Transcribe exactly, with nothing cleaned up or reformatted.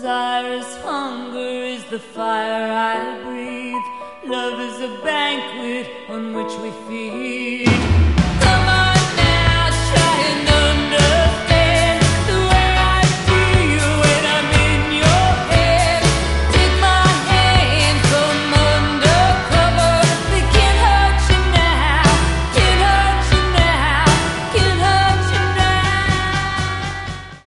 Desirous hunger is the fire I breathe. Love is a banquet on which we feed.